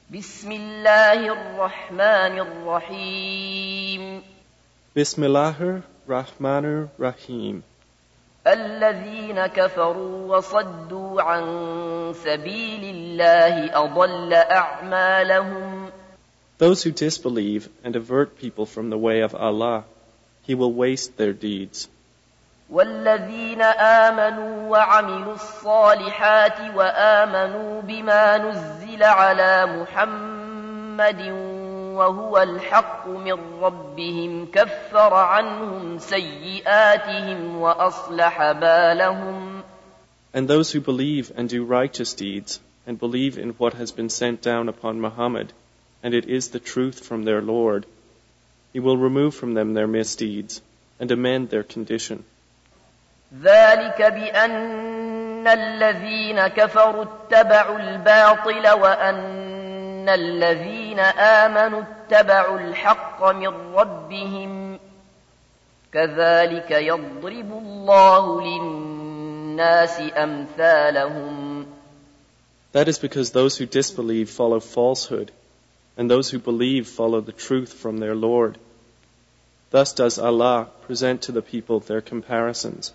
بسم الله الرحمن الرحيم Bismillahir Rahmanir Rahim. الذين كفروا وصدوا عن سبيل الله أضل أعمالهم. Those who disbelieve and avert people from the way of Allah, He will waste their deeds. والذين آمنوا وعملوا الصالحات وآمنوا بما نزل على محمد وهو الحق من ربهم كفر عنهم سيئاتهم وأصلح بالهم. And those who believe and do righteous deeds and believe in what has been sent down upon Muhammad, and it is the truth from their Lord, He will remove from them their misdeeds and amend their condition. ذلك بأن الذين كفروا اتبعوا الباطل وأن الذين آمنوا اتبعوا الحق من ربهم كذلك يضرب الله للناس أمثالهم. That is because those who disbelieve follow falsehood, and those who believe follow the truth from their Lord. Thus does Allah present to the people their comparisons.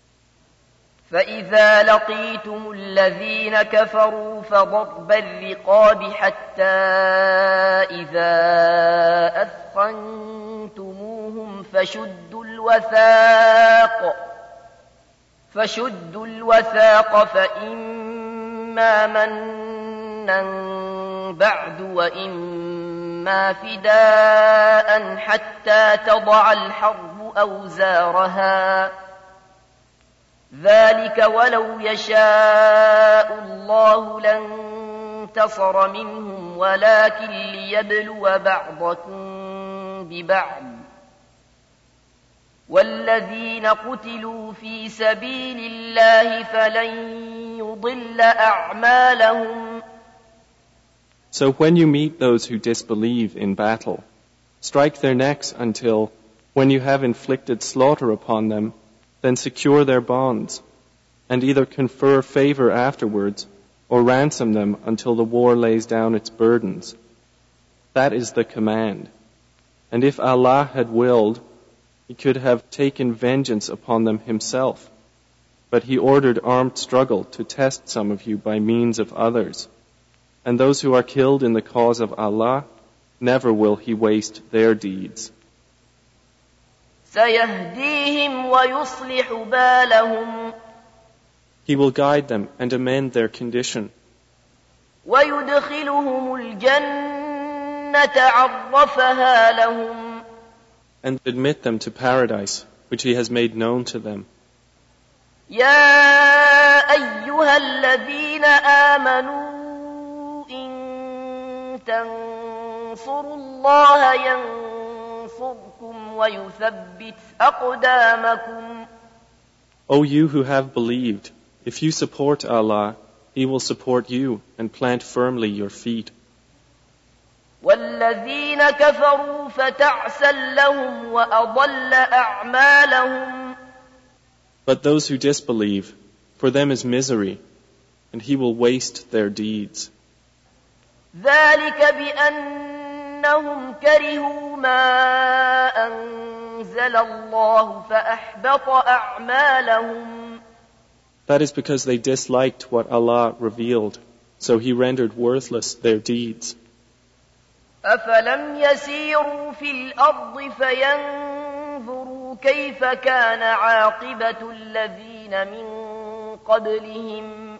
فإذا لقيتم الذين كفروا فضرب الرقاب حتى إذا أثخنتموهم فشدوا الوثاق فإما منا بعد وإما فداء حتى تضع الحرب أوزارها ذلك ولو يشاء الله لانتصر منهم ولكن ليبلو بعضكم ببعض والذين قتلوا في سبيل الله فلن يضل أعمالهم. So when you meet those who disbelieve in battle, strike their necks until, when you have inflicted slaughter upon them, then secure their bonds, and either confer favor afterwards, or ransom them until the war lays down its burdens. That is the command. And if Allah had willed, He could have taken vengeance upon them Himself. But He ordered armed struggle to test some of you by means of others. And those who are killed in the cause of Allah, never will He waste their deeds. سيهديهم ويصلح بالهم. He will guide them and amend their condition. ويدخلهم الجنة عرفها لهم. And admit them to paradise, which He has made known to them. يا أيها الذين آمنوا إن تنصروا الله ينصركم ويثبت أقدامكم. O you who have believed, if you support Allah, He will support you and plant firmly your feet. والذين كفروا فتعسا لهم وأضل أعمالهم. But those who disbelieve, for them is misery, and He will waste their deeds. ذلك بأنهم كرهوا ما أنزل الله فأحبط أعمالهم. That is because they disliked what Allah revealed, so He rendered worthless their deeds. أفلم يسيروا في الأرض فينظروا كيف كان عاقبة الذين من قبلهم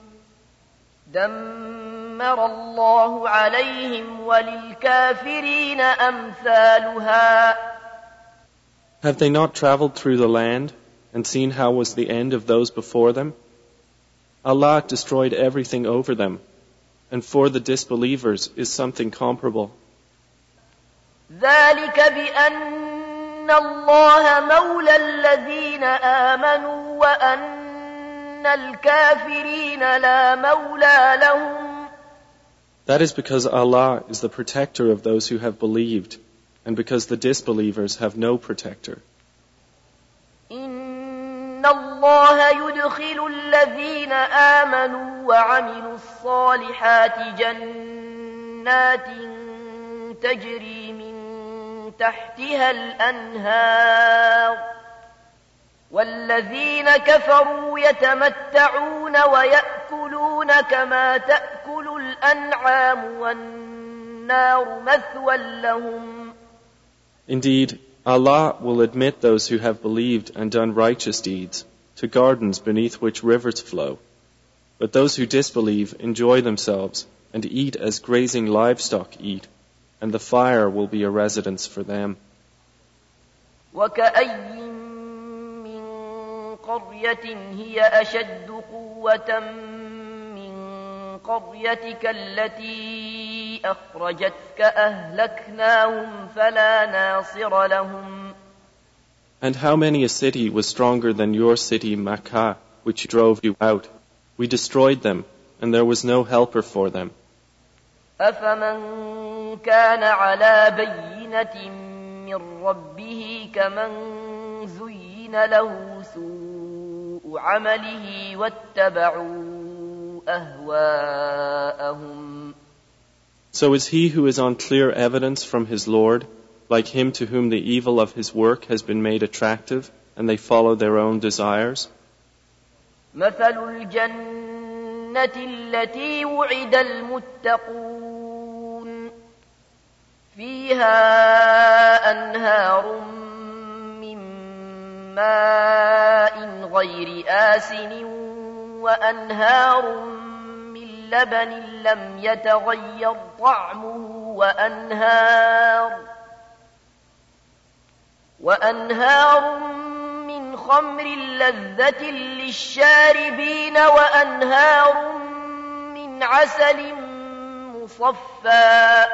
دمر الله عليهم وللكافرين أمثالها. Have they not traveled through the land and seen how was the end of those before them? Allah destroyed everything over them, and for the disbelievers is something comparable. ذلك بأن الله مولى الذين آمنوا وأن الكافرين لا مولى لهم. That is because Allah is the protector of those who have believed, and because the disbelievers have no protector. إن الله يدخل الذين آمنوا وعملوا الصالحات جنات جنات تجري من تحتها الأنهار والذين كفروا يتمتعون ويأكلون كما تأكل الأنعام والنار مثوى لهم. Indeed, Allah will admit those who have believed and done righteous deeds to gardens beneath which rivers flow. But those who disbelieve enjoy themselves and eat as grazing livestock eat, and the fire will be a residence for them. وكأي من قرية هي أشد قوة من قريتك التي أخرجتك أهلكناهم فلا ناصر لهم. And how many a city was stronger than your city Makkah, which drove you out? We destroyed them, and there was no helper for them. أفمن كان على بينة من ربه كمن زين له سوء عمله واتبعوا أهواءهم. So is he who is on clear evidence from his Lord, like him to whom the evil of his work has been made attractive, and they follow their own desires? مثل الجنة التي وعد المتقون فيها أنهار من ماء غير آسن وأنهار من لبن لم يتغير طعمه وأنهار من خمر لذة للشاربين وأنهار من عسل مصفى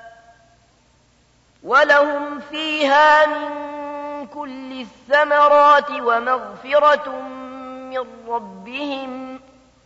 ولهم فيها من كل الثمرات ومغفرة من ربهم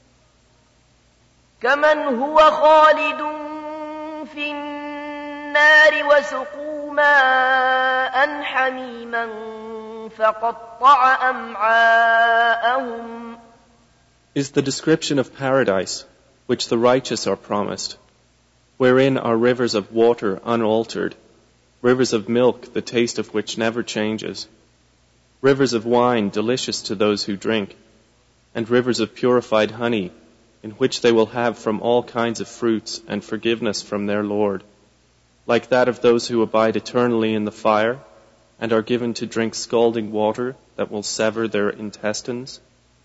كمن هو خالد في النار وسقوا ماء حميما فقطع أمعاءهم. Is the description of paradise, which the righteous are promised, wherein are rivers of water unaltered, rivers of milk, the taste of which never changes, rivers of wine delicious to those who drink, and rivers of purified honey, in which they will have from all kinds of fruits and forgiveness from their Lord, like that of those who abide eternally in the fire, and are given to drink scalding water that will sever their intestines?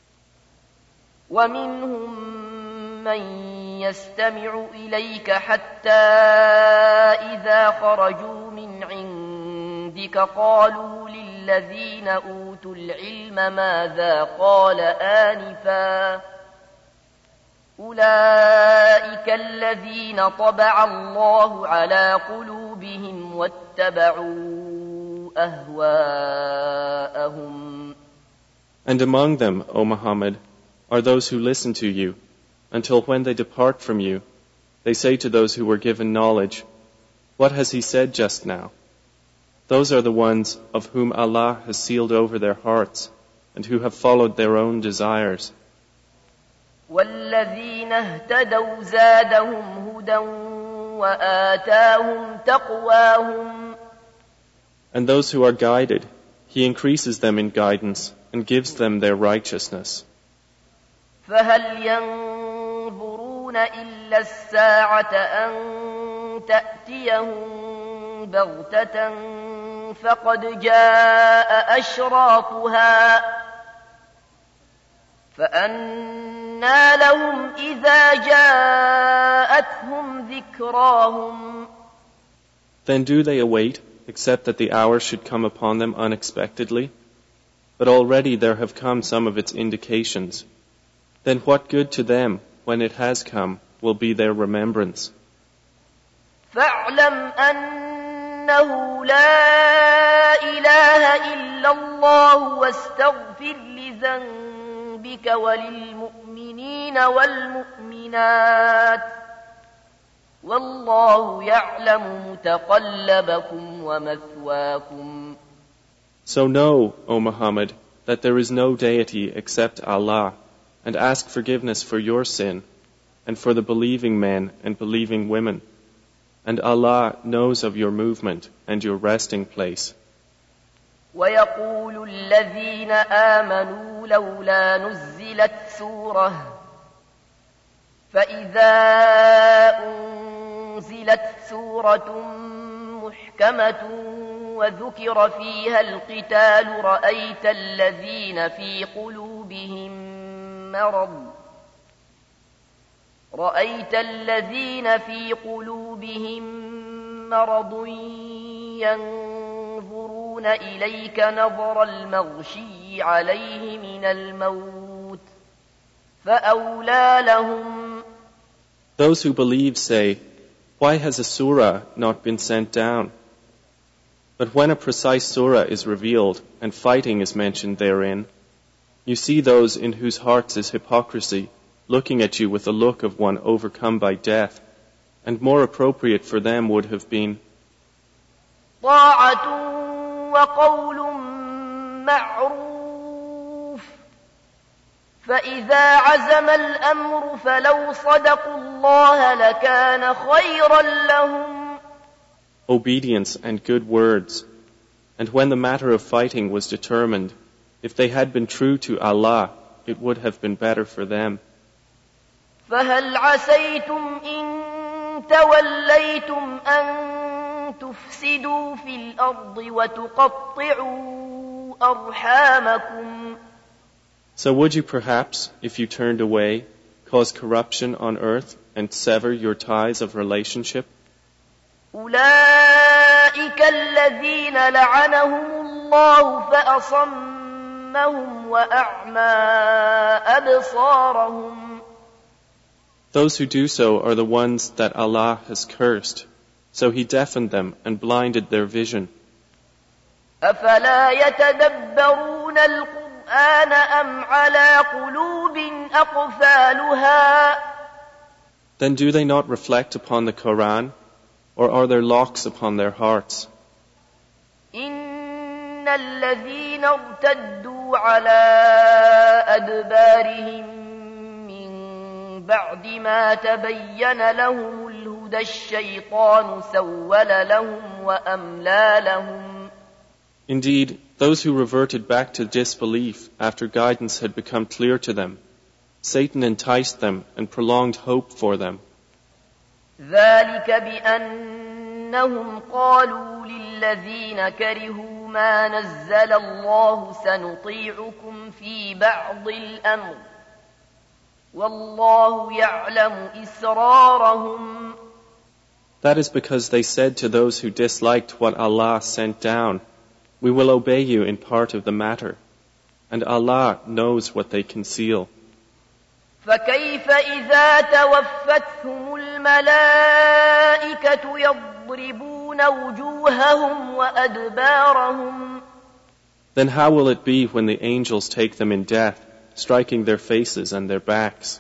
وَمِنْهُمْ مَنْ يَسْتَمِعُ إِلَيْكَ حَتَّى إِذَا خَرَجُوا مِنْ عِنْدِكَ قَالُوا لِلَّذِينَ أُوتُوا الْعِلْمَ مَاذَا قَالَ آنِفًا أُولَئِكَ الَّذِينَ طَبَعَ اللَّهُ عَلَى قُلُوبِهِمْ وَاتَّبَعُوا أهواءهم. And among them, O Muhammad, are those who listen to you, until when they depart from you, they say to those who were given knowledge, "What has he said just now?" Those are the ones of whom Allah has sealed over their hearts, and who have followed their own desires. وَالَّذِينَ اهْتَدَوْا زَادَهُمْ هُدًى وَآتَاهُمْ تَقْوَاهُمْ. And those who are guided, He increases them in guidance and gives them their righteousness. فَهَلْ يَنظُرُونَ إِلَّا السَّاعَةَ أَن تَأْتِيَهُم بَغْتَةً فَقَدْ جَاءَ أَشْرَاطُهَا فَأَنَّىٰ لَهُمْ إِذَا جَاءَتْهُمْ ذِكْرَاهُمْ. Then do they await, except that the hour should come upon them unexpectedly? But already there have come some of its indications. Then what good to them, when it has come, will be their remembrance? فَاعْلَمْ أَنَّهُ لَا إِلَهَ إِلَّا اللَّهُ وَاسْتَغْفِرْ لِذَنبِكَ وَلِلْمُؤْمِنِينَ وَالْمُؤْمِنَاتِ وَاللَّهُ يَعْلَمُ مُتَقَلَّبَكُمْ وَمَثْوَاكُمْ. So know, O Muhammad, that there is no deity except Allah, and ask forgiveness for your sin, and for the believing men and believing women. and Allah knows of your movement and your resting place. ويقول الذين آمنوا لولا نزلت سورة فإذا أنزلت سورة محكمة وذكر فيها القتال رأيت الذين في قلوبهم مرض ينظرون إليك نظر المغشي عليه من الموت فأولى لهم. Those who believe say, why has a surah not been sent down? But when a precise surah is revealed and fighting is mentioned therein, you see those in whose hearts is hypocrisy looking at you with the look of one overcome by death, and more appropriate for them would have been طاعة وقول معروف فإذا عزم الأمر فلو صدقوا الله لكان خيرا لهم. obedience and good words, and when the matter of fighting was determined, if they had been true to Allah, it would have been better for them. فهل عسيتم إن توليتم أن تفسدوا في الأرض وتقطعوا أرحامكم. So would you perhaps, if you turned away, cause corruption on earth and sever your ties of relationship? أولئك الذين لعنهم الله فأصمهم وأعمى أبصارهم. Those who do so are the ones that Allah has cursed, so He deafened them and blinded their vision. أفلا يتدبرون القرآن أم على قلوب أقفالها. Then do they not reflect upon the Quran, or are there locks upon their hearts? إن الذين ارتدوا على أدبارهم بعد ما تبين لهم الهدى الشيطان سول لهم وأملى لهم. Indeed, those who reverted back to disbelief after guidance had become clear to them, Satan enticed them and prolonged hope for them. ذلك بأنهم قالوا للذين كرهوا ما نزل الله سنطيعكم في بعض الأمر والله يعلم إسرارهم. That is because they said to those who disliked what Allah sent down, we will obey you in part of the matter, and Allah knows what they conceal. فكيف إذا توفتهم الملائكة يضربون وجوههم وأدبارهم. Then how will it be when the angels take them in death, striking their faces and their backs?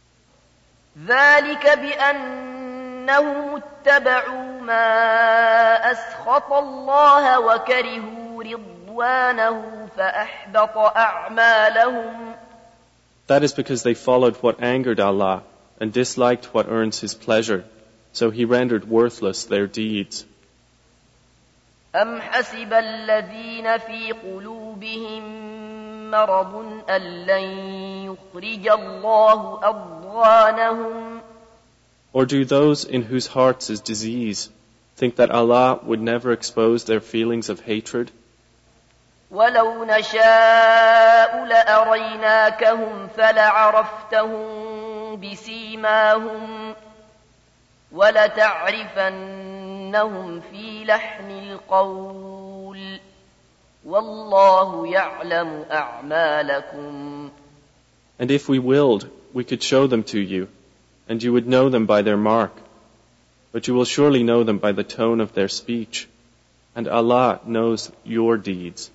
ذلك بأنهم اتبعوا ما أسخط الله وكرهوا رضوانه فأحبط أعمالهم. That is because they followed what angered Allah and disliked what earns His pleasure, so He rendered worthless their deeds. أم حسب الذين في قلوبهم مرض أن لن يخرج الله أضغانهم. Or do those in whose hearts is disease think that Allah would never expose their feelings of hatred? ولو نشاء لأريناكهم فلعرفتهم بسيماهم ولتعرفنهم في لحن القول والله يعلم أعمالكم. And if we willed, we could show them to you, and you would know them by their mark. But you will surely know them by the tone of their speech, and Allah knows your deeds.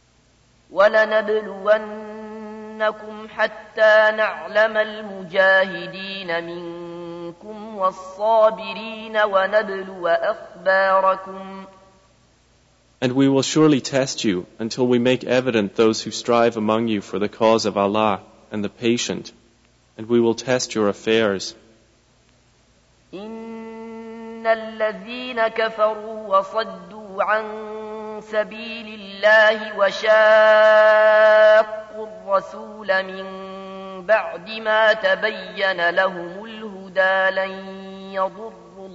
وَلَنَبْلُوَنَّكُمْ حَتَّى نَعْلَمَ الْمُجَاهِدِينَ مِنكُمْ وَالصَّابِرِينَ وَنَبْلُوَ أَخْبَارَكُمْ. And we will surely test you until we make evident those who strive among you for the cause of Allah and the patient, and we will test your affairs. إِنَّ الذين كفروا وصدوا عن سبيل الله وشاقوا الرسول من بعد ما تبين لهم الهدى لن يضروا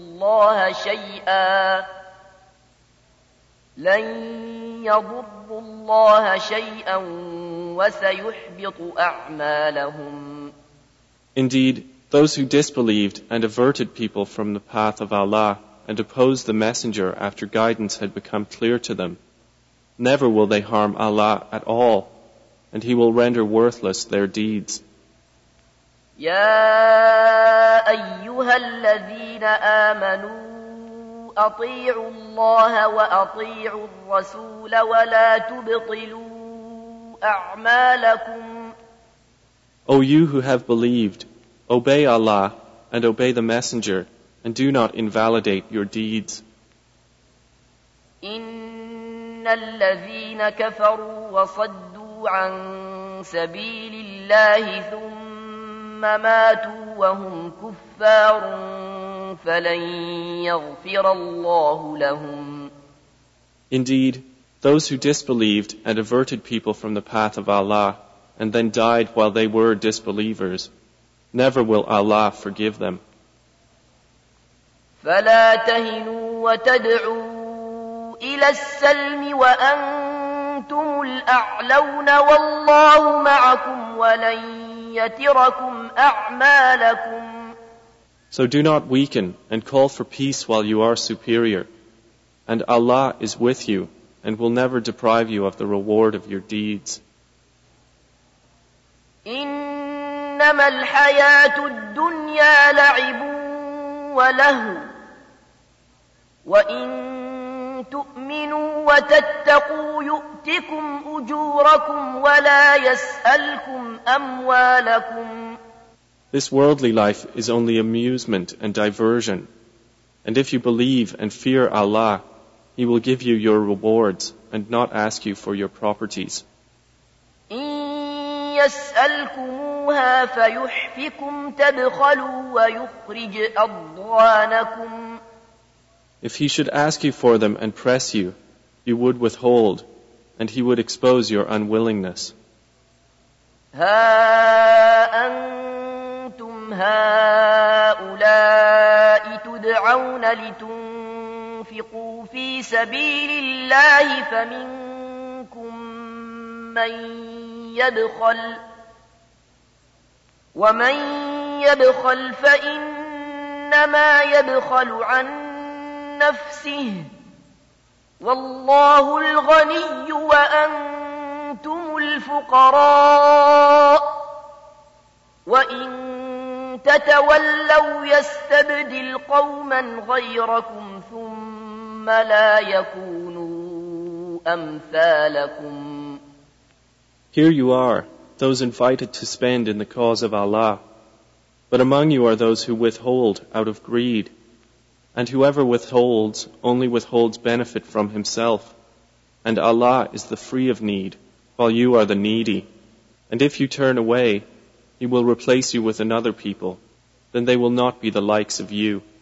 الله شيئا وسيحبط أعمالهم. Indeed, those who disbelieved and averted people from the path of Allah and opposed the Messenger after guidance had become clear to them, never will they harm Allah at all, and He will render worthless their deeds. يا أيها الذين آمنوا أطيعوا الله وأطيعوا الرسول ولا تبطلوا أعمالكم. O you who have believed, obey Allah and obey the Messenger, and do not invalidate your deeds. إن الذين كفروا وصدوا عن سبيل الله ثم ماتوا وهم كفار فلن يغفر الله لهم. Indeed, those who disbelieved and averted people from the path of Allah and then died while they were disbelievers, never will Allah forgive them. فلا تهنوا وتدعوا إلى السلم وأنتم الأعلون والله معكم ولن يتركم أعمالكم. So do not weaken and call for peace while you are superior, and Allah is with you and will never deprive you of the reward of your deeds. إنما الحياة الدنيا لعب ولهو وإن تؤمنوا وتتقوا يؤتكم أجوركم ولا يسألكم أموالكم. This worldly life is only amusement and diversion, and if you believe and fear Allah, He will give you your rewards and not ask you for your properties. إن يسألكموها فيحفكم تبخلوا ويخرج أضغانكم. If He should ask you for them and press you, you would withhold, and He would expose your unwillingness. ها أنتم هؤلاء تدعون لتنفقوا في سبيل الله فمنكم من يبخل ومن يبخل فإنما يبخل عن نفسه والله الغني وأنتم الفقراء وإن تتولوا يستبدل قوما غيركم ثم لا يكونوا أمثالكم. Here you are, those invited to spend in the cause of Allah, but among you are those who withhold out of greed, and whoever withholds only withholds benefit from himself, and Allah is the free of need, while you are the needy. And if you turn away, He will replace you with another people, then they will not be the likes of you.